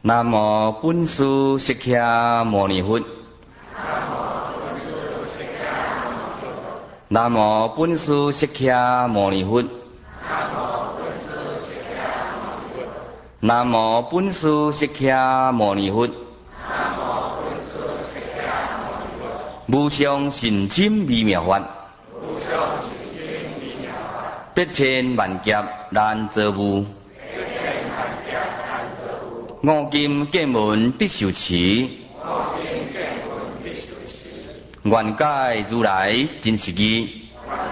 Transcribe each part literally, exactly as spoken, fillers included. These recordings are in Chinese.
南无本师释迦牟尼佛。南无本师释迦牟尼佛。南无本师释迦牟尼佛。无上甚深微妙法，百千万劫难遭遇。五金剑门得受持，愿解如来真实义。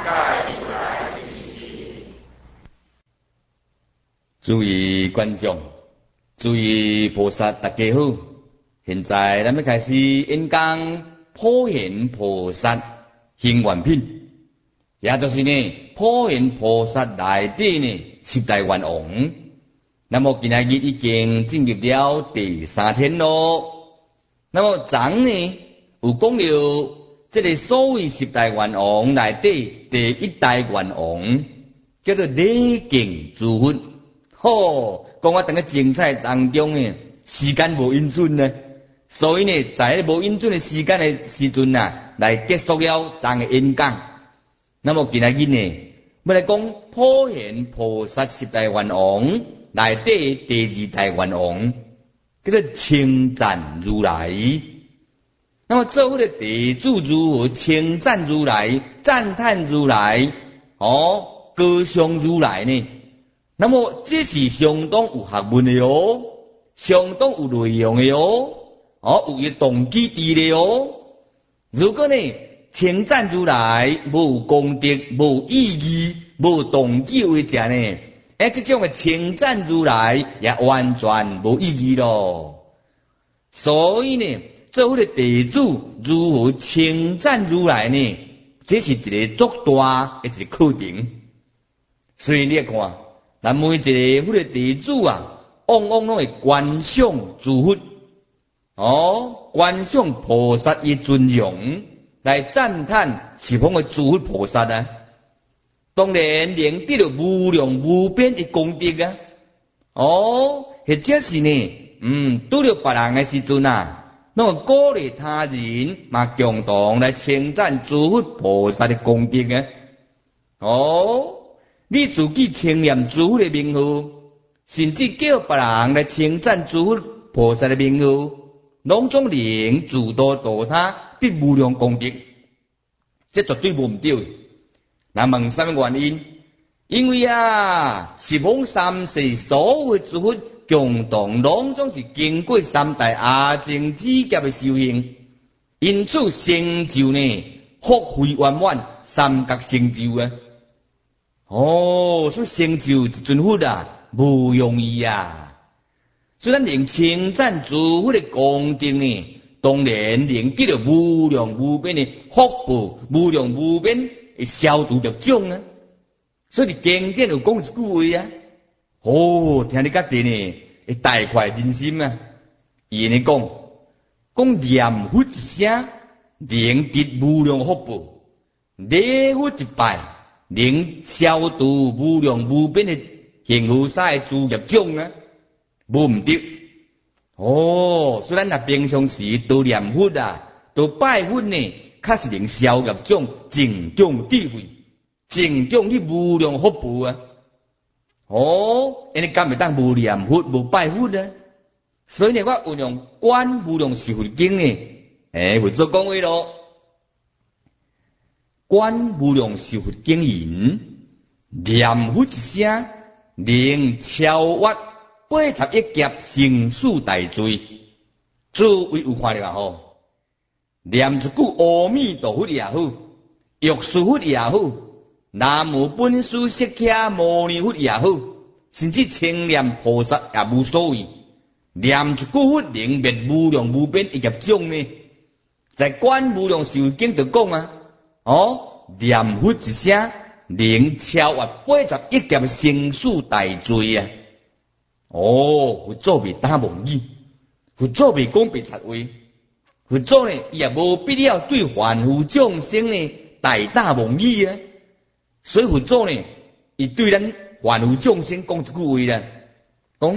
诸位观众，诸位菩萨，大家好！现在咱们开始演讲普贤菩萨行愿品，也就是呢普贤菩萨内底呢十大愿王。那么今仔日已经进入了第三天咯。那么昨呢有讲了这个所谓十大愿王内底第一大愿王叫做礼敬诸佛。吼，讲我等个精彩当中呢，时间无允准呢，所以呢在无允准的时间的时阵啊，来结束了昨个演讲。那么今仔日呢，要来讲普贤菩萨十大愿王内底第二大愿王叫做称赞如来。那么做伙的地主如何称赞如来、赞叹如来、哦歌颂如来呢？那么这是相当有学问的哦，相当有内容的哦，哦有一动机伫的哦。如果呢称赞如来无功德、无意义、无动机为者呢？哎，这种的称赞如来也完全无意义咯。所以呢，做伙的地主如何称赞如来呢？这是一个足大的一个课程。所以你看，咱每一个迄个地主啊，往往拢会观赏诸佛，哦，观赏菩萨的尊容，来赞叹十方的诸佛菩萨啊。当然能得到无量无边的功德啊！哦，或者是呢，嗯，拄着别人的时阵啊，那么鼓励他人嘛共同来称赞诸佛菩萨的功德啊！哦，你自己称念诸佛的名号，甚至叫别人来称赞诸佛菩萨的名号，拢总能自度度他得无量功德，这绝对无唔对。那问什么原因？因为啊，十方三世所有诸佛共同拢总是经过三大阿僧祇劫的修行，因此成就呢福慧圆满，三角成就啊！哦，所以成就一尊佛啊，无容易啊！虽然能称赞诸佛的功德呢，当然能得到无量无边的福报，无量无边消除着种啊，所以经典有讲一句话啊，哦，听你家己呢，会大快人心啊。伊呢讲，讲念佛一声，能得无量福报；礼佛一拜，能消除无量无边的幸福晒诸业种啊，无唔对。哦，虽然那平常时都念佛啊，都拜佛呢。确实能消业种，增长智慧，增长你无量福报啊！哦，因为敢会当无念佛、无拜佛啊？所以呢，我运用《观无量寿佛经》呢，诶，会做讲话咯。《观无量寿佛经》言：念佛一声，能超越八十一劫生死大罪。诸位有看到啊？吼！念一句阿弥陀佛也好，药师佛也好，南无本师释迦牟尼佛也好，甚至称念菩萨也无所谓。念一句佛能灭无量无边一业种呢？在观无量寿经就讲啊，哦，念佛一声能超越八十一劫生死大罪啊！哦，佛祖未打妄语，佛祖未讲别贼话。佛祖呢，伊也无必要对凡夫众生呢大打妄语啊，所以佛祖呢，伊对咱凡夫众生讲一句话啦，讲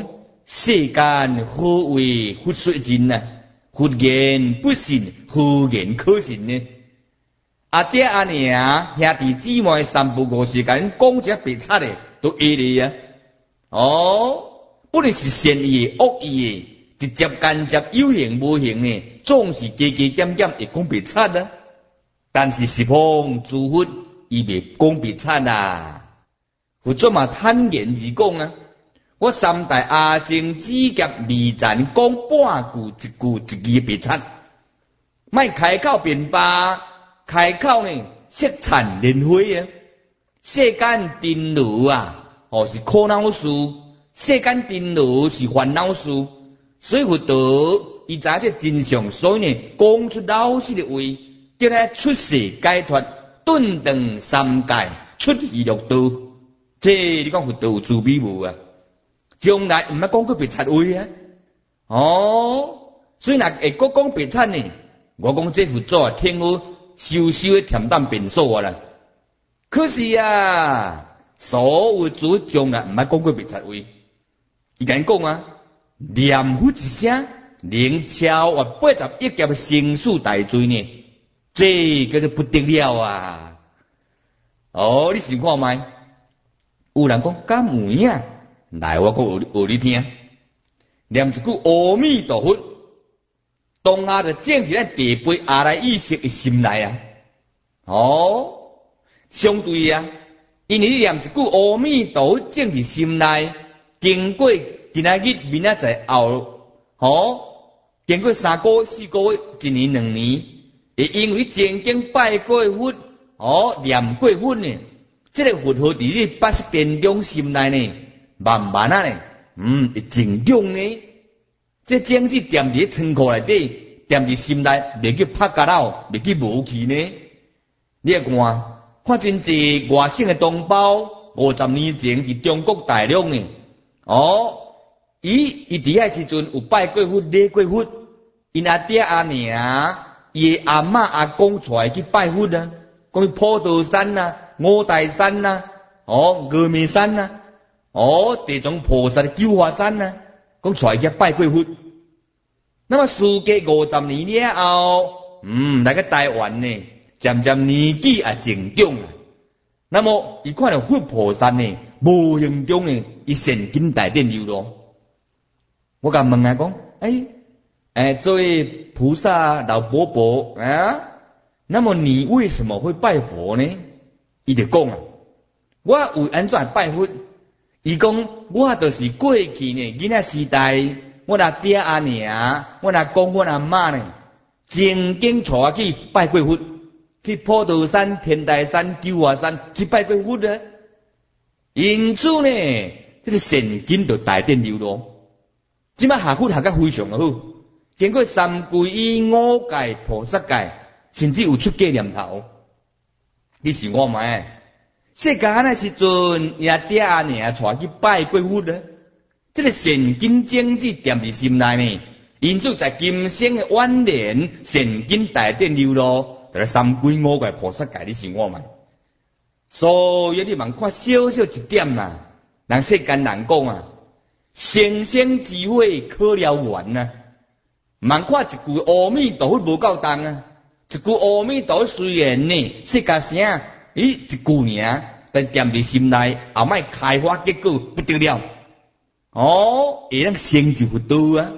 世間何為佛說真啊？佛言不信，何言可信呢？阿爹阿娘兄弟姊妹三不五時間講只白賊的，都會你啊！哦，不論是善意的、惡意的，直接間接有形無形的，總是加加減減會講白賊啊！但是十方諸佛伊未講白賊啊！佛祖嘛坦言而講啊！我三代阿僧只夾微zan講半句一句一句白賊，莫開口便罷，開口呢色燦蓮花啊！世間真如啊，哦是苦惱事，世間真如是煩惱事，所以佛陀伊知這真相，所以呢講出老實的話，叫咱出世解脫，頓斷三界，出離六道。這你講佛陀有慈悲無啊？將來唔係講佢白賊話啊！哦，所以若會講講白賊呢？我講這佛祖啊，天父修修的恬淡變數啊啦。可是啊，所有主將來唔係講佢白賊話，伊甲你講啊，念佛一聲，能超越八十一劫生死大罪呢，這叫做不得了啊！哦，你想看覓？有人講敢有影？來，我講學學你聽，念一句阿彌陀佛，當下就整起咱地杯阿賴意識的心內啊！哦，相對啊，因為你念一句阿彌陀佛，整起心內，經過今仔日、明仔載後，哦，經過三個、四個月、一年、兩年，會因為曾經拜過佛，哦，念過佛呢，這個佛號佇你八識殿中心內呢。慢慢啊呢，嗯，會增長呢。這種子踮佇倉庫內底，踮佇心內，袂去拍甲老，袂去無去呢。你來看，看真濟外省的同胞，五十年前佇中國大陸呢，哦，伊伊佇遐時陣有拜過佛、禮過佛，因阿爹阿娘，伊的阿嬷阿公帶來去拜佛啊，講去普陀山啊、五台山啊、哦、峨眉山啊。哦，地藏菩薩的九華山啊，講出來去拜過佛。那麼事隔五十年了後，嗯，來個台灣呢，漸漸年紀也增長啊。那麼伊看到佛菩薩呢，無形中呢，伊現今大殿流露。我甲問啊講，誒，誒，作為菩薩老伯伯啊，那麼你為什麼會拜佛呢？伊就講啊，我為安怎拜佛？伊講，我就是過去呢，囡仔時代，我阿爹阿娘，我阿公我阿媽呢，曾經帶我去拜過佛，去普陀山、天台山、九華山去拜過佛啊。因此呢，這個現今就大殿流露。即擺學佛學得非常好，經過三皈依、五戒、菩薩戒，甚至有出家念頭。你是我咪？世間那時陣，阿爹阿娘帶去拜過佛啊！這個現今種子踮佇心內呢，因此在今生的晚年，現今大殿流露，就是三皈五戒菩薩戒，你是我咪？所以你茫看小小一點啦，人世間人講啊，星星之火可燎原啊，茫看一句阿彌陀佛無夠重啊，一句阿彌陀佛雖然呢，說甲聲。咦，一句爾，但踮佇心內，後擺開花結果不得了。哦，會當成就佛道啊！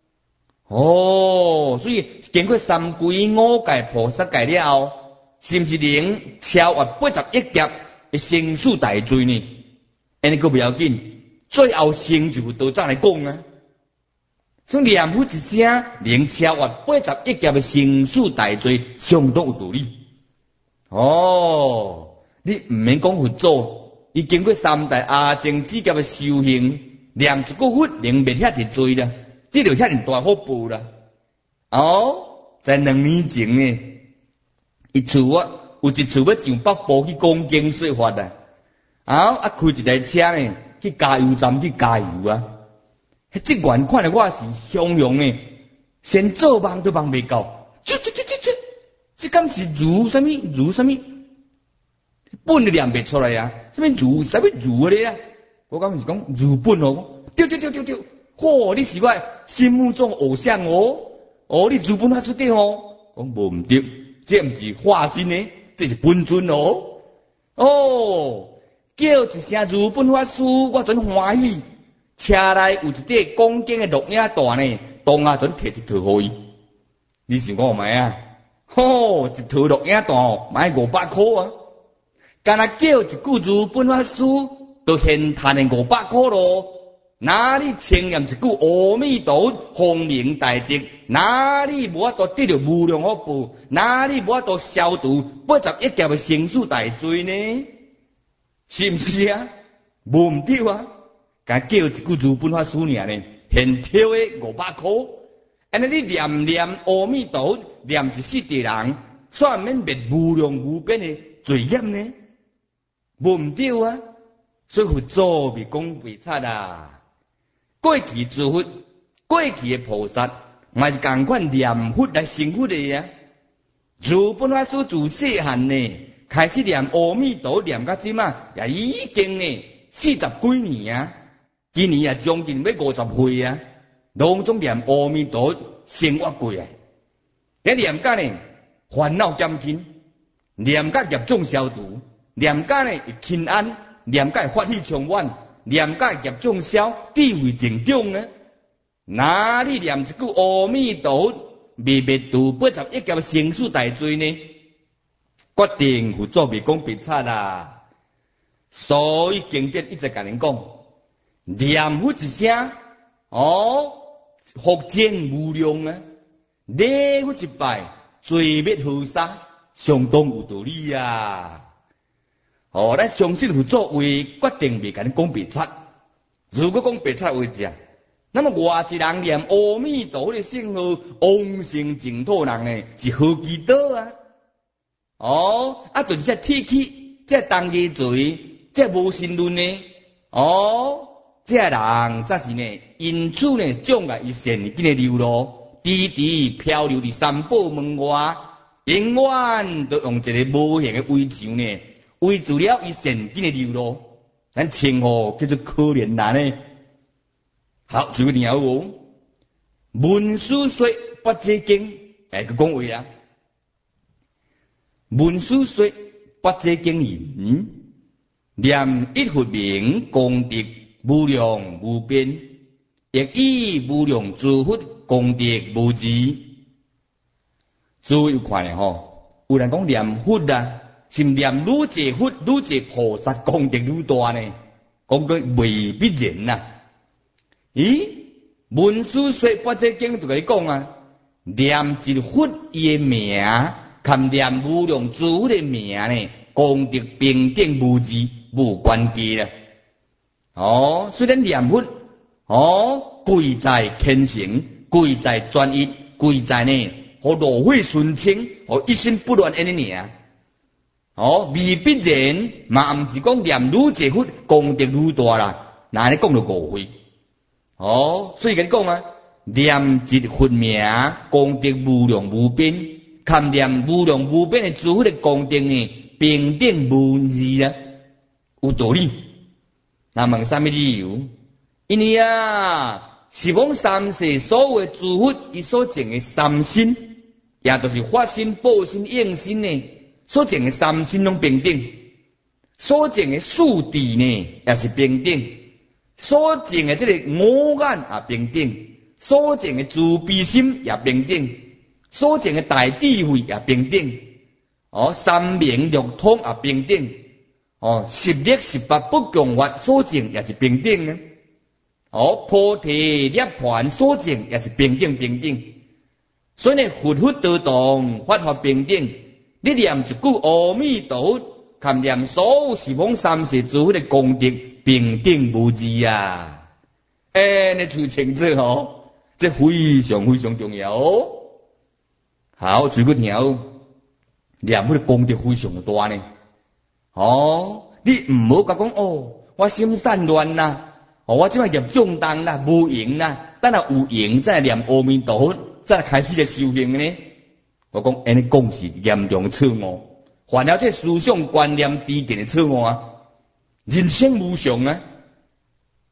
哦，所以經過三皈五戒菩薩戒了後，是毋是能超越八十一劫的生死大罪呢？安尼個不要緊，最後成就佛道再來講啊！所以念佛一聲，能超越八十一劫的生死大罪，相當有道理。哦，你唔免講佛祖，伊經過三代阿僧只劫嘅修行，念一個佛能滅遐一罪啦，這就遐尼大福報啦。哦，在兩年前呢，一次啊，有一次要上北部去講經說法啊，啊啊開一台車呢，去加油站去加油啊，迄職員看到我是洶湧呢，先做夢都夢未到，啜啜啜啜啜。這敢是如什麼如什麼，本就念不出來啊！什麼如什麼如的啊？我講是講如本哦，丟丟丟丟丟， 嚯、哦，你是我心目中偶像哦，哦，你如本法师对哦，讲无唔对，这唔是化身呢，这是本尊哦，哦，叫一声如本法师，我真欢喜，车内有一块恭敬的录影带呢，当下准摕一套互伊，你想讲有咩啊？吼、哦，一套录影带买五百块啊，干那叫一句如本法师，都现赚的五百块咯。哪里称念一句阿弥陀佛，宏名大德？哪里无法度得到无量福报？哪里无法度消除八十一劫的生死大罪呢？是毋是啊？无唔对啊！甲叫一句如本法师尔呢，现抽的五百块。安尼你念念阿弥陀佛，念一世地人，算免灭无量无边的罪业呢？无唔对啊！所以佛祖未讲袂差啊！过去诸佛，过去的菩萨，嘛是共款念佛来成佛的啊。如本法师自细汉呢，开始念阿弥陀念到即嘛，也已经呢四十几年啊。今年也将近要五十岁啊，拢总念阿弥陀生活过啊。一念甲呢烦恼减轻，念甲业障消除，念甲呢轻安，念甲法喜充满。念甲业障消，智慧增长啊！哪里念一句阿弥陀佛，未灭度八十一劫生死大罪呢？决定佛祖未讲别差啦。所以经典一直甲人讲，念佛一声，哦，福增无量啊！礼佛一拜，罪灭河沙，相当有道理啊！哦，咱相信佛祖为决定未甲你讲别差。如果讲别差为者，那么外一人念阿弥陀佛的圣号，往生净土人呢，是何其多啊！哦，啊，就是这铁器，这当机罪，这无神论呢，哦，这人则是呢，因此呢，障碍一线紧的流露，直直漂流伫三宝门外，永远都用一个无形的围墙呢。围住了伊现今的流露，咱称呼叫做可怜人呢。好，最后一条哦，文殊说八戒经，哎，个讲话啊。文殊说八戒经言，念一佛名，功德无量无边，亦以无量诸佛功德无极。注意看咧吼，有人讲念佛啊。是念愈济佛愈济菩萨功德愈大呢？讲句未必然呐、啊。咦？文殊说八戒经就甲你讲啊，念一佛伊的名，含念无量诸佛的名呢，功德平等无极无关系啦。哦，虽然念佛，哦，贵在虔诚，贵在专一，贵在呢，和路会顺清，和一心不乱安尼尔。哦，未必然，嘛毋是讲念愈济佛功德愈大啦，那你讲到误会。哦，所以甲你讲啊，念一佛名，功德无量无边，含念无量无边的诸佛的功德呢，平等无二啊，有道理。那问啥物理由？因为啊，是讲三世所有的诸佛伊所证的三身，也就是法身、报身、应身呢。所证的三身拢平等，所证的四谛呢也是平等，所证的这个五眼也平等，所证的慈悲心也平等，所证的大智慧也平等，哦，三明六通也平等，哦，十力十八不共法所证也是平等呢，哦，菩提涅槃所证也是平等平等，所以呢，佛佛得同，法法平等。你念一句阿弥陀佛，含念所有十方三世诸佛的功德平等无二啊！哎，你就清楚哦，这非常非常重要哦。好，最后一条，念佛的功德非常的大呢。哦，你唔好甲讲哦，我心散乱啦，哦，我即摆业障重啦，无用啦，等下有用再念阿弥陀佛，再开始来修行呢。我讲，安尼讲是严重错误，犯了这思想观念低贱的错误啊！人生无常啊！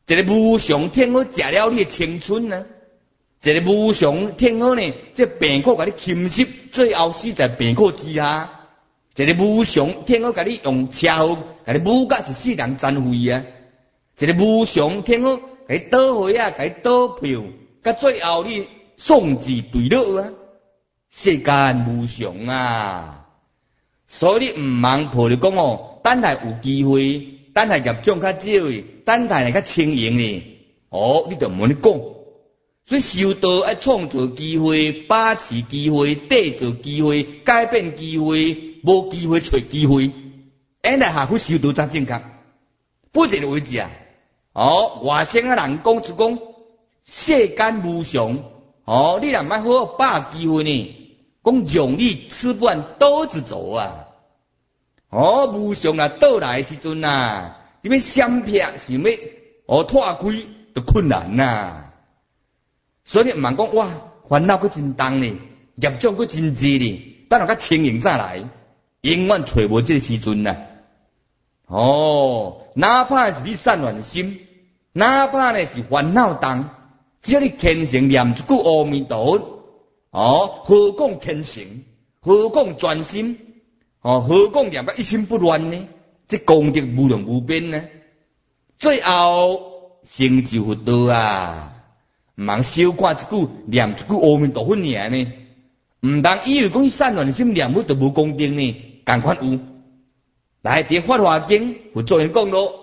一个无常天好食了你的青春啊，一个无常天好呢，这病苦甲你侵蚀，最后死在病苦之下。一个无常天好甲你用车祸，甲你侮甲一世人残废啊！一个无常天好甲你倒回啊，甲你倒票，甲最后你丧志对落啊！世间无常啊！所以你毋茫抱着讲哦，等下有机会，等下业障较少诶，等下较轻盈诶，哦，你就毋免讲。所以修道要创造机会，把持机会，缔造机会，改变机会，无机会找机会。安尼下去修道才正确。不一个位置啊！哦，外省啊人讲就讲世间无常，哦，你若毋好好把握机会呢，讲让你吃不完兜子走啊！哦，无常啊倒来时阵啊，你要闪避，想要哦脱开，就困难呐、啊。所以毋茫讲哇，烦恼佫真重呢，业障佫真济呢，等下较清盈再来，永远找无这个时阵呐。哦，哪怕是你散乱心，哪怕呢是烦恼重，只要你虔诚念一句阿弥陀佛，哦，何讲虔诚，何讲专心，哦，何讲念甲一心不乱呢？这功德无量无边呢，最后成就佛道啊！毋通小看一句念一句阿弥陀佛尔呢，毋通以为讲伊散乱心念佛就无功德呢，共款有。来，伫《法华经》佛作人讲咯，《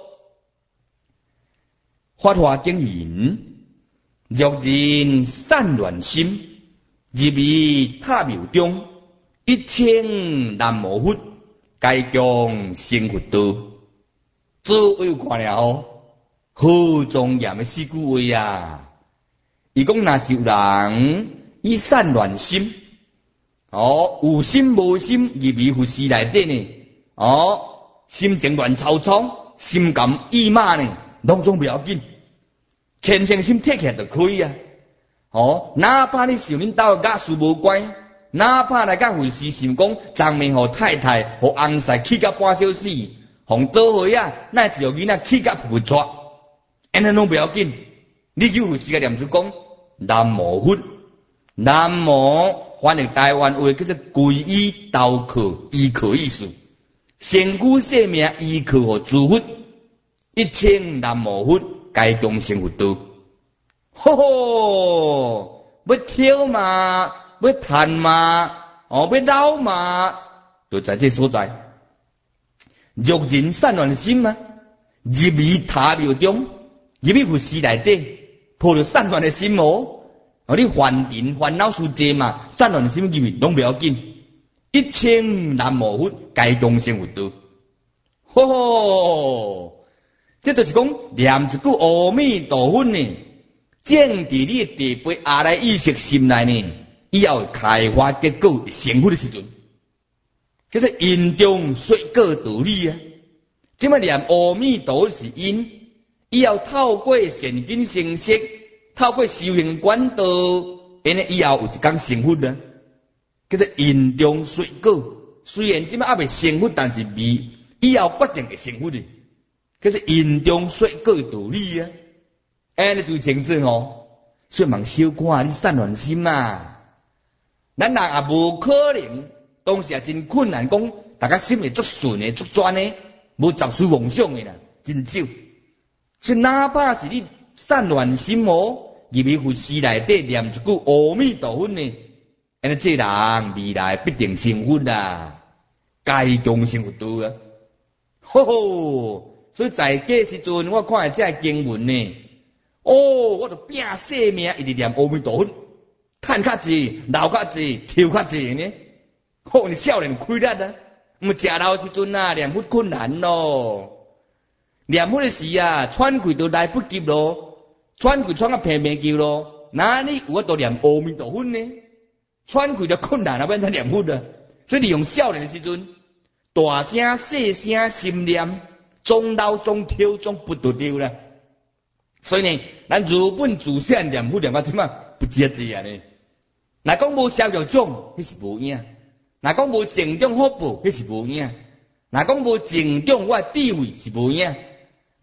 法华经》言：若人散乱心，入于塔庙中，一称南无佛，该将成佛道。做有看了哦，好庄严的四句话啊！伊讲若是有人以散乱心，哦，有心无心入于佛寺内底呢，哦，心情乱糟糟，心感意马呢，拢总不要紧，虔诚心摕起来就可以啊。哦，哪怕你想恁兜家事无关，哪怕来甲佛寺想讲昨暝互太太互翁婿气甲半小时，互倒回啊，那一个囡仔气甲不错，安尼拢不要紧，你去佛寺个念珠讲。南无佛，南无翻译台湾话叫做皈依投靠依靠意思，身躯性命依靠互诸佛，一称南无佛，该终成佛道。吼吼，要跳嘛，要弹嘛，哦，要绕嘛，就在这所在。若人散乱心嘛，入于塔庙中，入于佛寺内底。抱着散乱的心哦，哦，你烦尘烦恼事济嘛，散乱的心入去拢不要紧，一称南无佛，该终成佛道。吼吼，这就是讲念一句阿弥陀佛呢，正伫你地杯阿赖意识心内呢，以后开花结果成佛的时阵，叫做因中说果道理啊。这么念阿弥陀佛是因。以后透过善根成色，透过修行管道，因为以后有一天成佛呢，叫做因中说果。虽然即摆还未成佛，但是未以后决定会成佛的，叫做因中说果道理啊。安尼就清楚哦。所以茫小看你散乱心啊，咱人也无可能，当时也真困难，讲大家心里足顺的、足专的，无杂事妄想的啦，真少。所以哪怕是你散乱心哦，入去佛寺内底念一句阿弥陀佛呢，安尼这人未来必定成佛啦，该终成佛道啊！吼吼！所以在这时阵，我看这经文呢，哦，我就拼性命一直念阿弥陀佛，赚较济，留较济，抽较济呢。吼，你少年开力啊！毋食老时阵啊，念佛困难咯。念佛的时啊，喘气都来不及咯，喘气喘啊平平叫咯，哪里有法度念阿弥陀佛呢？喘气就困难啊，变成念佛啊。所以利用少年的时阵，大声细声心念，总老总跳总不得了啦。所以呢，咱日本自细念佛念到即嘛不节制啊呢。若讲无消业障，迄是无影；若讲无增长福报，迄是无影；若讲无增长我智慧是无影。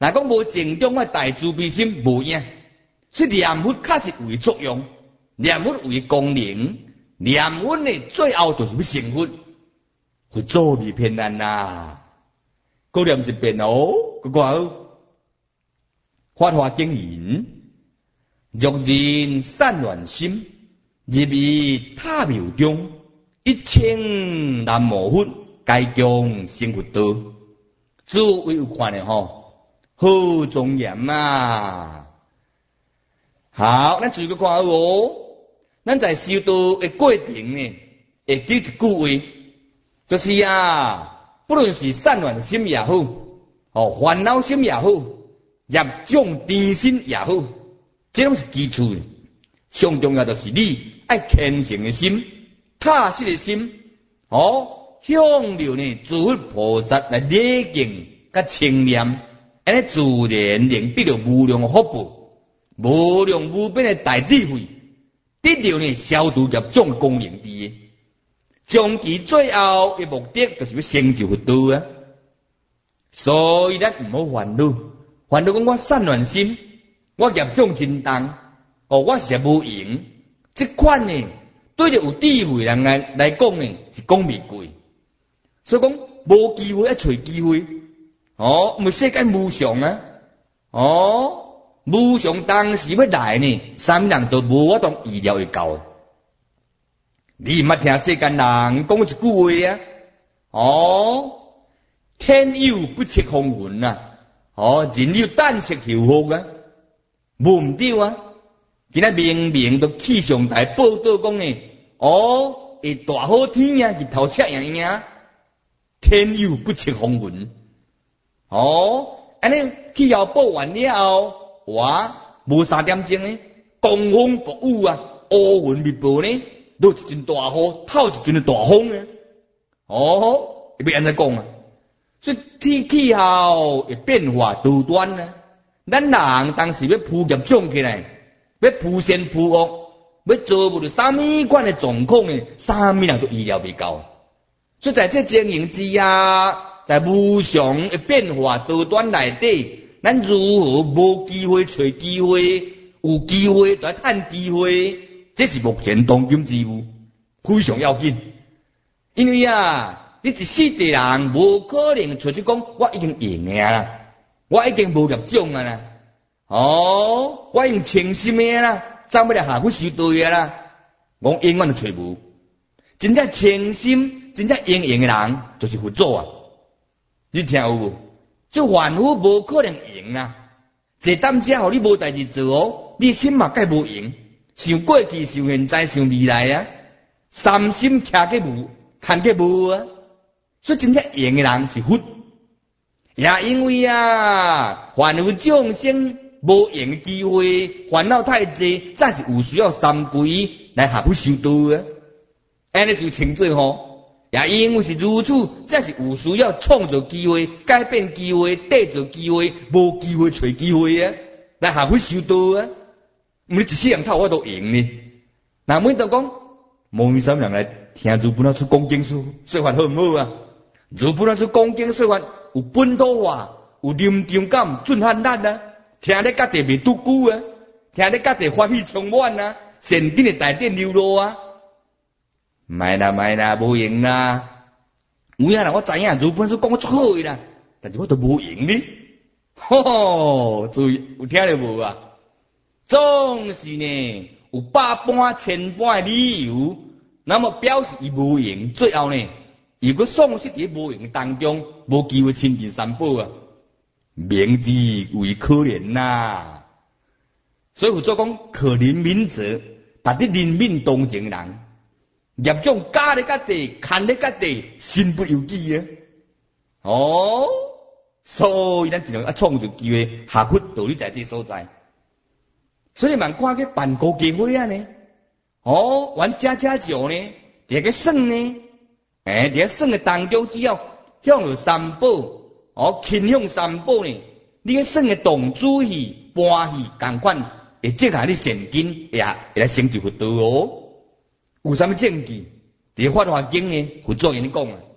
若讲无正中的大慈悲心无影，所以念佛确实有作用，念佛有功能，念佛的最后就是要成佛，佛祖未骗咱啦。搁念一遍哦，搁看好。法华经言：若人散乱心，入于塔庙中，一称南无佛，该将成佛道。诸位有看的吼，好庄严啊！好，咱继续看好哦。咱在修道的过程呢，会记一句话，就是啊，不论是散乱心也好，哦，烦恼心也好，业障甜心也好，这拢是基础的。上重要就是你爱虔诚的心、踏实的心，哦，向着呢诸佛菩萨来礼敬甲称念，安尼自然能得到无量的福报。无量无边的大智慧，得到呢消除业障功能的，终其最后的目的就是要成就佛道啊！所以咱唔好烦恼，烦恼讲我散乱心，我业障真重，哦，我实无用。这款呢，对着有智慧人来来讲呢，是讲未过。所以讲无机会要找机会，哦，唔世界无常啊，哦。无常当时要来呢，三人都无法当预料会到。你毋捌听世间人讲一句话啊？哦，天有不测风云啊，哦，人有旦夕祸福啊，无毋对啊。今仔明明都气象台报道讲呢，哦，会大好天啊，日头赤影影，天有不测风云。哦，安尼气候报完了后。哇，无三点钟呢，狂风暴雨啊，乌云密布呢，落一阵大雨，透一阵的大风呢。哦，要安怎讲啊？所以天气候会变化多端呢。咱人当时要铺业障起来，要铺善铺恶，要做无着啥物款的状况呢？啥物人都意料未到。所以在这经营之下，在无常的变化多端内底。咱如何无机会找机会，有机会就来趁机会，这是目前当今之务，非常要紧。因为啊，你一世的人无可能找出讲我已经赢了啦，我已经无业障啊啦，哦，我已经清心的啦，走要来下去修道的啦，我永远都找无。真正清心、真正赢赢的人，就是佛祖啊！你听有无？这凡夫无可能赢啊！这担遮互你无代志做哦，你心嘛该无赢。想过去、想现在、想未来啊，三心徛个无，看个无啊。所以真正赢的人是佛，也因为啊，凡夫众生无赢的机会，烦恼太济，才是有需要三归来下去修道啊。安尼就清楚吼。也因为是如此，才是有需要创造机会、改变机会、缔造机会、无机会找机会啊，来下去修道啊。唔是一世人头我都赢呢。那每当讲，无三人来听如本老师讲经说说法好唔好啊？如本老师讲经说法有本土化，有临场感、震撼力啊，听咧家己未拄久啊，听咧家己欢喜充满啊，善根的大电流露啊。卖啦卖啦，无用啦！有影啦，我知影，如本书讲我足好诶啦，但是我都无用呢。吼，注意有听到无啊？总是呢有百般千般诶理由，那么表示伊无用，最后呢，如果丧失伫无用当中，无机会亲近三宝啊，明之为可怜呐。所以佛祖讲可怜悯者，达啲怜悯同情人。业障加咧家己，看咧家己，身不由己啊！哦，所以咱只能啊创造机会，下佛道理在这所在。所以蛮看去办高机会啊呢？哦，玩家家酒呢？伫个算呢？诶，伫个算的当中，只要向着三宝，哦，倾向三宝呢？你个算的动主喜、欢喜、共款，会接下你善根，也会来成就佛道哦。有啥物证据？伫《法华经》呢，佛祖因讲啊。